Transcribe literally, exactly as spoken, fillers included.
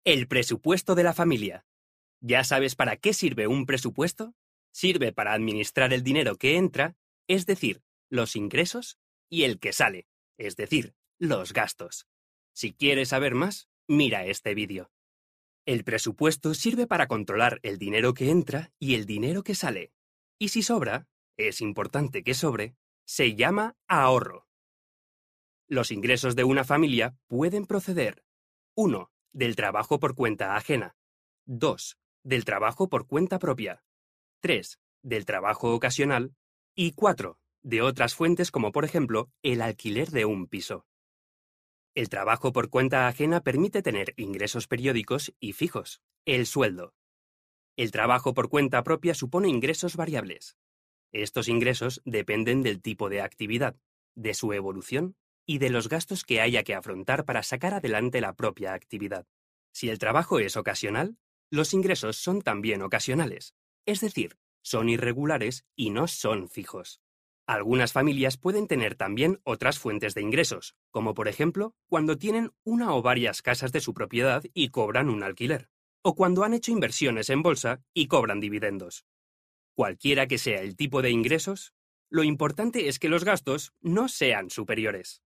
El presupuesto de la familia. ¿Ya sabes para qué sirve un presupuesto? Sirve para administrar el dinero que entra, es decir, los ingresos, y el que sale, es decir, los gastos. Si quieres saber más, mira este vídeo. El presupuesto sirve para controlar el dinero que entra y el dinero que sale. Y si sobra, es importante que sobre, se llama ahorro. Los ingresos de una familia pueden proceder: uno. Del trabajo por cuenta ajena. dos. Del trabajo por cuenta propia. tres. Del trabajo ocasional. Y cuatro. De otras fuentes como por ejemplo el alquiler de un piso. El trabajo por cuenta ajena permite tener ingresos periódicos y fijos, el sueldo. El trabajo por cuenta propia supone ingresos variables. Estos ingresos dependen del tipo de actividad, de su evolución y de los gastos que haya que afrontar para sacar adelante la propia actividad. Si el trabajo es ocasional, los ingresos son también ocasionales, es decir, son irregulares y no son fijos. Algunas familias pueden tener también otras fuentes de ingresos, como por ejemplo cuando tienen una o varias casas de su propiedad y cobran un alquiler, o cuando han hecho inversiones en bolsa y cobran dividendos. Cualquiera que sea el tipo de ingresos, lo importante es que los gastos no sean superiores.